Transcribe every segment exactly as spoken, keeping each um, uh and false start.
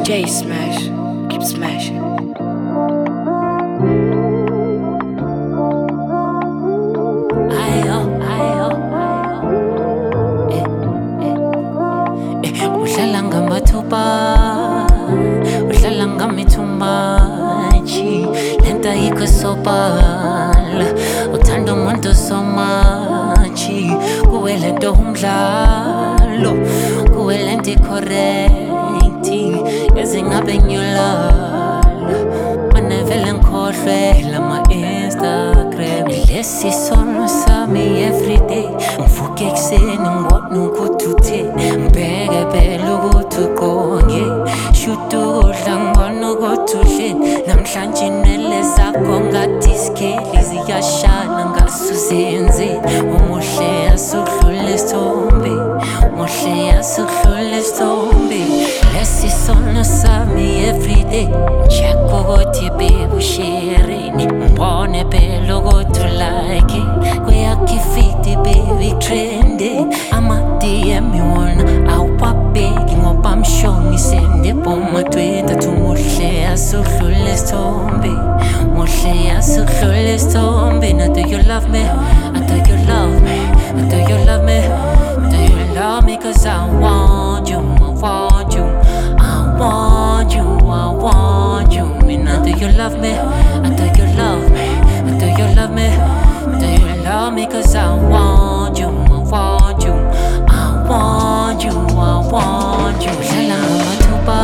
J Smash, keep smashing. Ayo, ayo, eh, eh, eh. Uhlala ngamathuba, uhlala ngamithumaji, lenta ayikho sobala, uthanda umuntu so much, kuwe lento umdlalo, kuwe lento correct, ezingabe ngiyolala, manevele ngikhohlwe lama Instagram. Lesi sono sami everyday, ngivuke ekuseni ngibona ukuthi uthe, ngibheke phela ukuthi uqonge, shuthi ukudla ngibona ukuthi udleni, namhlanje inwele zakho ngathi isikeli ziyashana ngasuzenze, umuhle asudlula isithombe, umuhle asudlula isithombe. Lesi sono sami everyday, check ukuthi babe usharing, ngibone phela ukuthi ulike, kuyakifiti baby trendy, ama-D M wona awupabheki ngoba msho ngisende boma Twitter tu muhle asudlula isithombe, muhle asudlula isithombe. Now do you love me? I do you love me? I do you love me? Do you love me? Cause I want you, I want you, I want you, I want you. Me now do you love me? I do you love me? I do you love me? Do you love me? Cause I want you, I want you, I want you, I want you. Uhlala ngamathuba,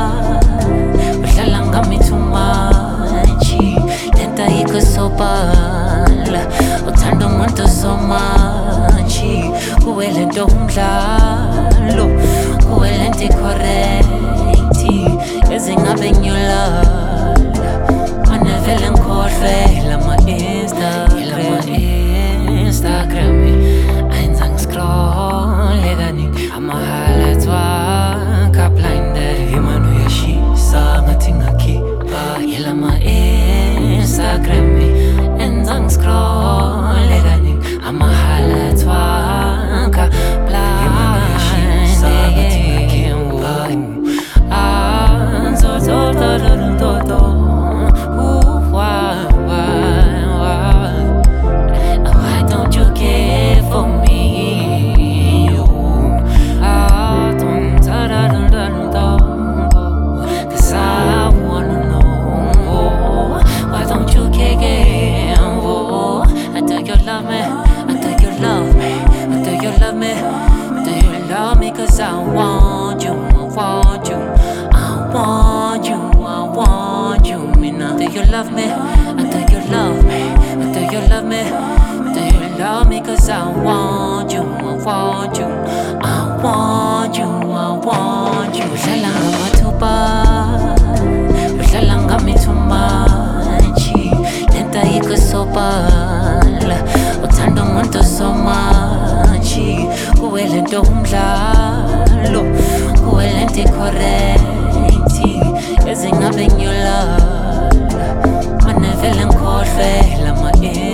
uhlala ngamithumaji, lenta ayikho sobala, uthanda umuntu so much, kuwe lento umdlalo, kuwe lento correct, ezingabe ngiyolala, manevele ngikhohlwe lama Instagram, Instagram. Ainza ngiscrolle kaningi, ama-highlights wakha blinded, imani uyashisa ngathi ngakhipha yelama Instagram. Enza ngiscrolle kaningi, ama-highlights wakha blinded, anzozododododo. Cause I want you, I want you, I want you, I want you. Me now, do you love me? I do you love me? I do you love me? Do you love me? Cause I want you, I want you, I want you, I want you. Uhlala ngamathuba, uhlala ngamithumaji, lenta ayikho sobala, uthanda umuntu so much, kuwe lento umdlalo, kuwe lento correct, ezingabe ngiyolala, manevele ngikhohlwe lama